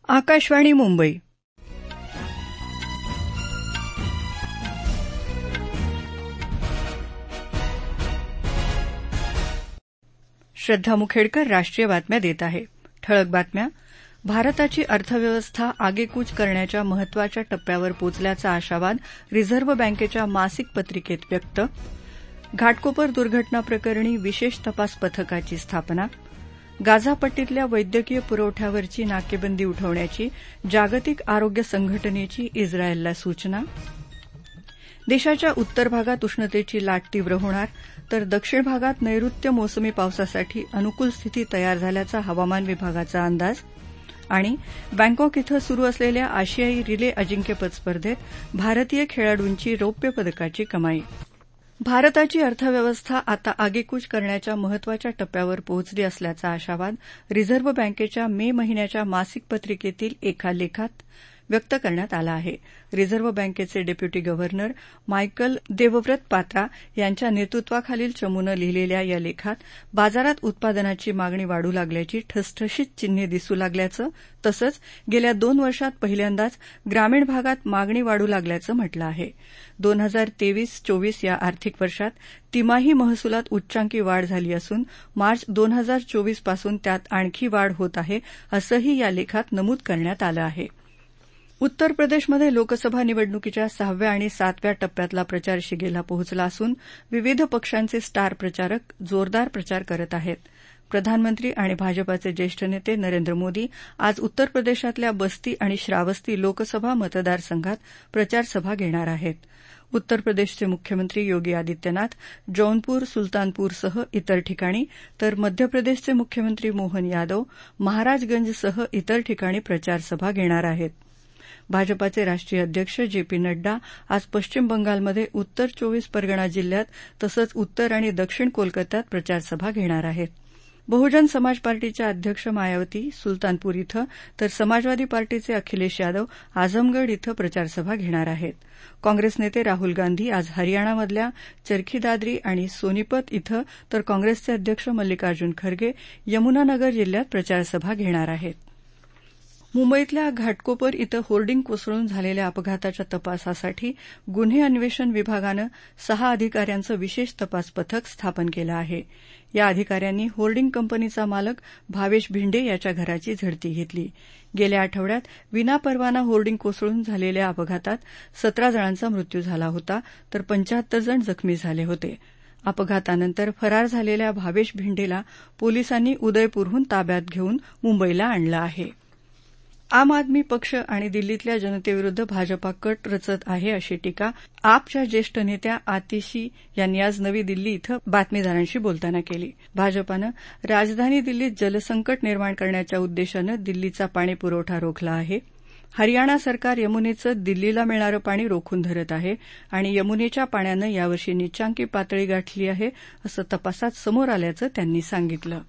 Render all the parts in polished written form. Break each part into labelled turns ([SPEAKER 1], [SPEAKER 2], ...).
[SPEAKER 1] आकाशवाणी मुंबई. श्रद्धा मुखेडकर राष्ट्रीय बातम्या देत आहे. ठळक बातम्या. भारताची अर्थव्यवस्था आगेकूच करण्याच्या महत्वाच्या टप्प्यावर पोचल्याचा आशावाद रिझर्व्ह बँकेच्या मासिक पत्रिकेत व्यक्त. घाटकोपर दुर्घटना प्रकरणी विशेष तपास पथकाची स्थापना. गाझा पट्टीतल्या वैद्यकीय पुरवठ्यावरची नाकेबंदी उठवण्याची जागतिक आरोग्य संघटनेची इस्रायलला सूचना. देशाच्या उत्तर भागात उष्णतेची लाट तीव्र होणार, तर दक्षिण भागात नैऋत्य मोसमी पावसासाठी अनुकूल स्थिती तयार झाल्याचा हवामान विभागाचा अंदाज. आणि बँकॉक इथं सुरू असलेल्या आशियाई रिले अजिंक्यपद स्पर्धेत भारतीय खेळाडूंची रौप्य पदकाची कमाई. भारताची अर्थव्यवस्था आता आगेकूच करण्याच्या महत्वाच्या टप्प्यावर पोहोचली असल्याचा आशावाद रिझर्व्ह बँकेच्या मे महिन्याच्या मासिक पत्रिकेतील एका लेखात व्यक्त करण्यात आला आहे. रिझर्व्ह बँकेचे deputy governor Michael Debabrata Patra यांच्या नेतृत्वाखालील चमूनं लिहिलेल्या या लेखात बाजारात उत्पादनाची मागणी वाढू लागल्याची ठसठशीत चिन्हे दिसू लागल्याचं, तसंच गेल्या 2 वर्षात पहिल्यांदाच ग्रामीण भागात मागणी वाढू लागल्याचं म्हटलं आहे. 2023-24 या आर्थिक वर्षात तिमाही महसुलात उच्चांकी वाढ झाली असून मार्च 2024 पासून त्यात आणखी वाढ होत आहे, असंही या लेखात नमूद करण्यात आलं आहे. उत्तर प्रदेशमध्ये लोकसभा निवडणुकीच्या 6व्या आणि 7व्या टप्प्यातला प्रचार शिगेला पोहोचला असून विविध पक्षांचे स्टार प्रचारक जोरदार प्रचार करत आहेत. प्रधानमंत्री आणि भाजपाचे ज्येष्ठ नेते नरेंद्र मोदी आज उत्तर प्रदेशातल्या बस्ती आणि श्रावस्ती लोकसभा मतदारसंघात प्रचारसभा घेणार आहेत. उत्तर प्रदेशचे मुख्यमंत्री योगी आदित्यनाथ जौनपूर, सुलतानपूरसह इतर ठिकाणी, तर मध्य प्रदेशचे मुख्यमंत्री मोहन यादव महाराजगंजसह इतर ठिकाणी प्रचारसभा घेणार आहेत. भाजपाचे राष्ट्रीय अध्यक्ष जे पी नड्डा आज पश्चिम बंगालमध्ये उत्तर 24 परगणा जिल्ह्यात तसंच उत्तर आणि दक्षिण कोलकात्यात प्रचारसभा घेणार आहेत. बहुजन समाज पार्टीच्या अध्यक्ष मायावती सुलतानपूर इथं, तर समाजवादी पार्टीचे अखिलेश यादव आझमगड इथं प्रचारसभा घेणार आहेत. काँग्रेस नेते राहुल गांधी आज हरियाणामधल्या चरखी दादरी आणि सोनीपत इथं, तर काँग्रेसचे अध्यक्ष मल्लिकार्जुन खरगे यमुनानगर जिल्ह्यात प्रचारसभा घेणार आहेत. मुंबईतल्या घाटकोपर इथं होर्डिंग कोसळून झालेल्या अपघाताच्या तपासासाठी गुन्हे अन्वेषण विभागानं 6 अधिकाऱ्यांचं विशेष तपास पथक स्थापन केलं आहे. या अधिकाऱ्यांनी होर्डिंग कंपनीचा मालक भावेश भिंडे याच्या घराची झडती घेतली. गेल्या आठवड्यात विनापरवाना होर्डिंग कोसळून झालेल्या अपघातात 17 जणांचा मृत्यू झाला होता, तर 75 जण जखमी झाले होते. अपघातानंतर फरार झालेल्या भावेश भिंडेला पोलिसांनी उदयपूरहून ताब्यात घेऊन मुंबईला आणलं आहे. आम आदमी पक्ष आणि दिल्लीतल्या जनतेविरुद्ध भाजपा कट रचत आहे अशी टीका आपच्या ज्येष्ठ नेत्या आतिशी यांनी आज नवी दिल्ली इथं बातमीदारांशी बोलताना केली. भाजपानं राजधानी दिल्लीत जलसंकट निर्माण करण्याच्या उद्देशानं दिल्लीचा पाणी पुरवठा रोखला आहे. हरियाणा सरकार यमुनेचं दिल्लीला मिळणारं पाणी रोखून धरत आहे आणि यमुनेच्या पाण्यानं यावर्षी नीचांकी पातळी गाठली आहे, असं तपासात समोर आल्याचं त्यांनी सांगितलं.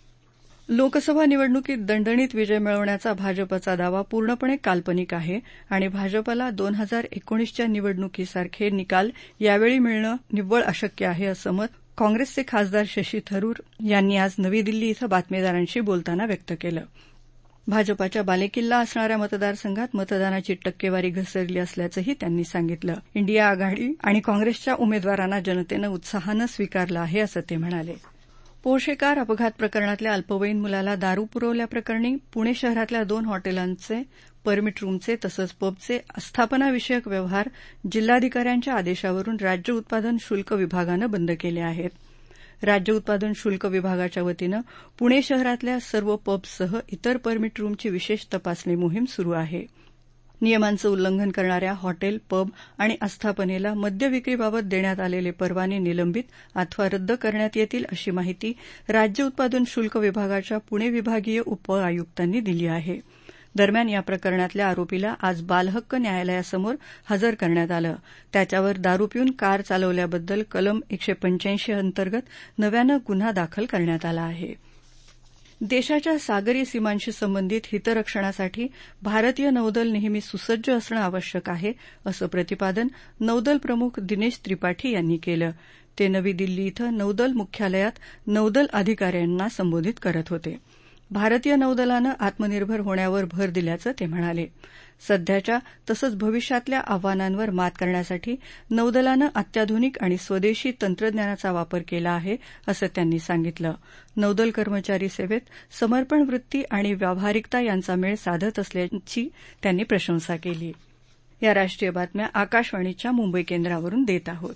[SPEAKER 1] लोकसभा निवडणुकीत दणदणीत विजय मिळवण्याचा भाजपचा दावा पूर्णपणे काल्पनिक आहे आणि भाजपला 2019च्या निवडणुकीसारखे निकाल यावेळी मिळणं निव्वळ अशक्य आहे, असं मत काँग्रेसचे खासदार शशी थरूर यांनी आज नवी दिल्ली इथं बातमीदारांशी बोलताना व्यक्त केलं. भाजपाच्या बालेकिल्ला असणाऱ्या मतदारसंघात मतदानाची टक्केवारी घसरली असल्याचंही त्यांनी सांगितलं. इंडिया आघाडी आणि काँग्रेसच्या उमेदवारांना जनतेनं उत्साहानं स्वीकारलं आहे, असं ते म्हणाले. पोशेकार अपघात प्रकरणातल्या अल्पवयीन मुलाला दारू पुरवल्याप्रकरणी पुणे शहरातल्या 2 हॉटेलांचे, परमिट रूमचे तसंच पबचे आस्थापनाविषयक व्यवहार जिल्हाधिकाऱ्यांच्या आदेशावरून राज्य उत्पादन शुल्क विभागानं बंद केले आहेत. राज्य उत्पादन शुल्क विभागाच्या वतीनं पुणे शहरातल्या सर्व पब्ससह इतर परमिट रूमची विशेष तपासणी मोहीम सुरू आहे. नियमांचं उल्लंघन करणाऱ्या हॉटेल, पब आणि आस्थापनेला मद्य विक्रीबाबत देण्यात आलेले परवाने निलंबित अथवा रद्द करण्यात येतील, अशी माहिती राज्य उत्पादन शुल्क विभागाच्या पुणे विभागीय उपआयुक्तांनी दिली आहे. दरम्यान या प्रकरणातल्या आरोपीला आज बालहक्क न्यायालयासमोर हजर करण्यात आलं. त्याच्यावर दारू पिऊन कार चालवल्याबद्दल कलम 185 अंतर्गत नव्यानं गुन्हा दाखल करण्यात आला आहे. देशाच्या सागरी सीमांशी संबंधित हितरक्षणासाठी भारतीय नौदल नेहमी सुसज्ज असणं आवश्यक आहे, असं प्रतिपादन नौदल प्रमुख दिनेश त्रिपाठी यांनी केलं. ते नवी दिल्ली इथं नौदल मुख्यालयात नौदल अधिकाऱ्यांना संबोधित करत होते. भारतीय नौदलानं आत्मनिर्भर होण्यावर भर दिल्याचं ते म्हणाले. सध्याच्या तसंच भविष्यातल्या आव्हानांवर मात करण्यासाठी नौदलानं अत्याधुनिक आणि स्वदेशी तंत्रज्ञानाचा वापर केला आहे असं त्यांनी सांगितलं. नौदल कर्मचारी सेवेत समर्पण वृत्ती आणि व्यावहारिकता यांचा मेळ साधत असल्याची त्यांनी प्रशंसा केली. या राष्ट्रीय बातम्या आकाशवाणीच्या मुंबई केंद्रावरून देत आहोत.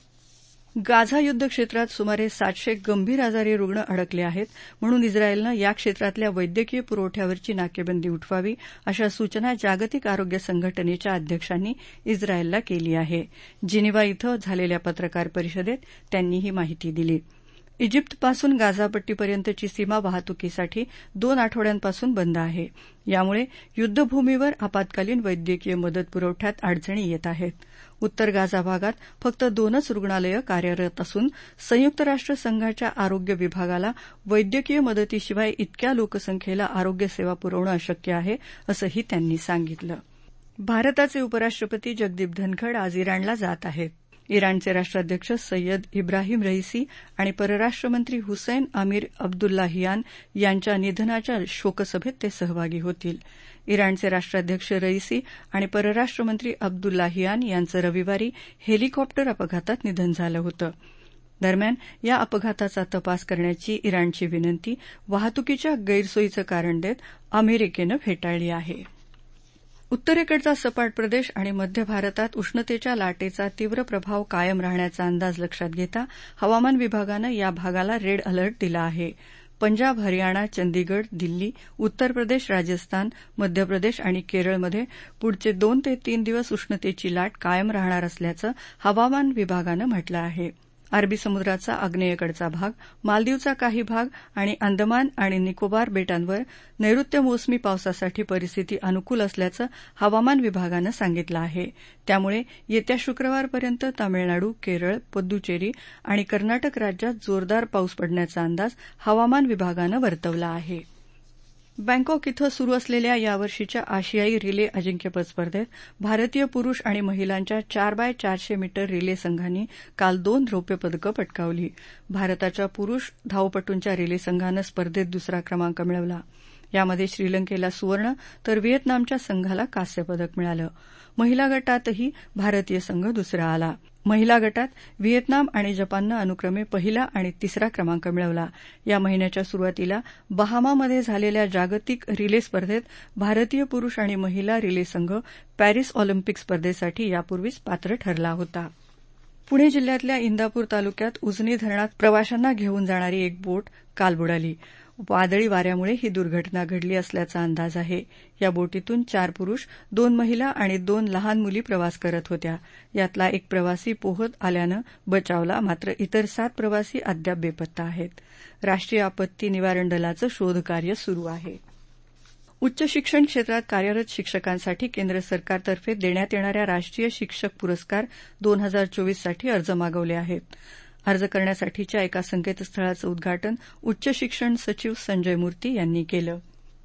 [SPEAKER 1] गाझा युद्ध क्षेत्रात सुमारे 700 गंभीर आजारी रुग्ण अडकले आहेत म्हणून इस्रायलनं या क्षेत्रातल्या वैद्यकीय पुरवठ्यावरची नाकेबंदी उठवावी अशा सूचना जागतिक आरोग्य संघटनेच्या अध्यक्षांनी इस्रायलला केली आहे. जिनिव्हा इथं झालेल्या पत्रकार परिषदेत त्यांनी ही माहिती दिली. इजिप्तपासून गाझापट्टीपर्यंतची सीमा वाहतुकीसाठी 2 आठवड्यांपासून बंद आहे. यामुळे युद्धभूमीवर आपत्कालीन वैद्यकीय मदत पुरवठ्यात अडचणी येत आहेत. उत्तर गाझा भागात फक्त 2च रुग्णालयं कार्यरत असून संयुक्त राष्ट्र संघाच्या आरोग्य विभागाला वैद्यकीय मदतीशिवाय इतक्या लोकसंख्येला आरोग्य सेवा पुरवणं अशक्य आहे असंही त्यांनी सांगितलं. भारताचे उपराष्ट्रपती जगदीप धनखड आज इराणला जात आहेत. इराणचे राष्ट्राध्यक्ष सय्यद इब्राहिम रईसी आणि परराष्ट्रमंत्री हुसैन अमीर अब्दुल्लाहियान यांच्या निधनाच्या शोकसभेत ते सहभागी होतील. इराणचे राष्ट्राध्यक्ष रईसी आणि परराष्ट्रमंत्री अब्दुल्लाहियान यांचं रविवारी हेलिकॉप्टर अपघातात निधन झालं होतं. दरम्यान या अपघाताचा तपास करण्याची इराणची विनंती वाहतुकीच्या गैरसोयीचं कारण देत अमेरिकेनं फेटाळली आहे. उत्तरेकडचा सपाट प्रदेश आणि मध्य भारतात उष्णतेच्या लाटेचा तीव्र प्रभाव कायम राहण्याचा अंदाज लक्षात घेता हवामान विभागानं या भागाला रेड अलर्ट दिला आहे. पंजाब, हरियाणा, चंदीगड, दिल्ली, उत्तर प्रदेश, राजस्थान, मध्य प्रदेश आणि केरळमध्ये पुढचे 2 ते 3 दिवस उष्णतेची लाट कायम राहणार असल्याचं हवामान विभागानं म्हटलं आहे. अरबी समुद्राचा आग्नेयेकडचा भाग, मालदीवचा काही भाग आणि अंदमान आणि निकोबार बेटांवर नैऋत्य मोसमी पावसासाठी परिस्थिती अनुकूल असल्याचं हवामान विभागानं सांगितलं आहे. त्यामुळे येत्या शुक्रवारपर्यंत तामिळनाडू, केरळ, पुद्दुचेरी आणि कर्नाटक राज्यात जोरदार पाऊस पडण्याचा अंदाज हवामान विभागानं वर्तवला आहे. बँकॉक इथं सुरू असलेल्या यावर्षीच्या आशियाई रिले अजिंक्यपद स्पर्धेत भारतीय पुरुष आणि महिलांच्या 4x400 मीटर रिले संघांनी काल 2 रौप्य पदकं पटकावली. भारताच्या पुरुष धावपटूंच्या रिले संघानं स्पर्धेत दुसरा क्रमांक मिळवला. यामध्ये श्रीलंकेला सुवर्ण तर व्हिएतनामच्या संघाला कांस्य पदक मिळालं. महिला गटातही भारतीय संघ दुसरा आला. महिला गटात व्हिएतनाम आणि जपाननं अनुक्रमे पहिला आणि तिसरा क्रमांक मिळवला. या महिन्याच्या सुरुवातीला बहामामध्ये झालेल्या जागतिक रिले स्पर्धेत भारतीय पुरुष आणि महिला रिले संघ पॅरिस ऑलिम्पिक स्पर्धेसाठी यापूर्वीच पात्र ठरला होता. पुणे जिल्ह्यातल्या इंदापूर तालुक्यात उजनी धरणात प्रवाशांना घेऊन जाणारी एक बोट काल बुडाली. वादळी वाऱ्यामुळे ही दुर्घटना घडली असल्याचा अंदाज आहे. या बोटीतून 4 पुरुष, 2 महिला आणि 2 लहान मुली प्रवास करत होत्या. यातला एक प्रवासी पोहत आल्यानं बचावला, मात्र इतर 7 प्रवासी अद्याप बेपत्ता आहेत. राष्ट्रीय आपत्ती निवारण दलाचं शोधकार्य सुरू आहे. उच्च शिक्षण क्षेत्रात कार्यरत शिक्षकांसाठी केंद्र सरकारतर्फे देण्यात येणाऱ्या राष्ट्रीय शिक्षक पुरस्कार 2024 साठी अर्ज मागवले आहेत. अर्ज करण्यासाठीच्या एका संकेतस्थळाचं उद्घाटन उच्च शिक्षण सचिव संजय मूर्ती यांनी केलं.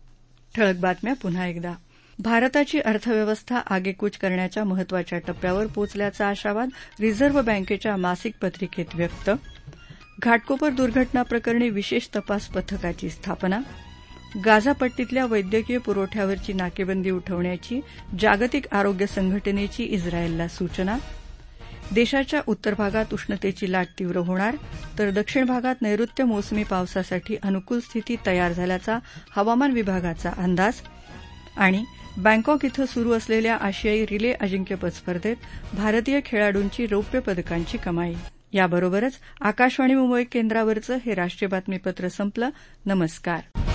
[SPEAKER 1] ठळक बातम्या पुन्हा एकदा. भारताची अर्थव्यवस्था आगेकूच करण्याच्या महत्वाच्या टप्प्यावर पोचल्याचा आशावाद रिझर्व्ह बँकेच्या मासिक पत्रिकेत व्यक्त. घाटकोपर दुर्घटना प्रकरणी विशेष तपास पथकाची स्थापना. गाझा पट्टीतल्या वैद्यकीय पुरवठ्यावरची नाकेबंदी उठवण्याची जागतिक आरोग्य संघटनेची इस्रायलला सूचना. देशाच्या उत्तर भागात उष्णतेची लाट तीव्र होणार तर दक्षिण भागात नैऋत्य मोसमी पावसासाठी अनुकूल स्थिती तयार झाल्याचा हवामान विभागाचा अंदाज. आणि बँकॉक इथं सुरू असलेल्या आशियाई रिले अजिंक्यपद स्पर्धेत भारतीय खेळाडूंची रौप्य पदकांची कमाई. याबरोबरच आकाशवाणी मुंबई केंद्रावरचं हे राष्ट्रीय बातमीपत्र संपलं. नमस्कार.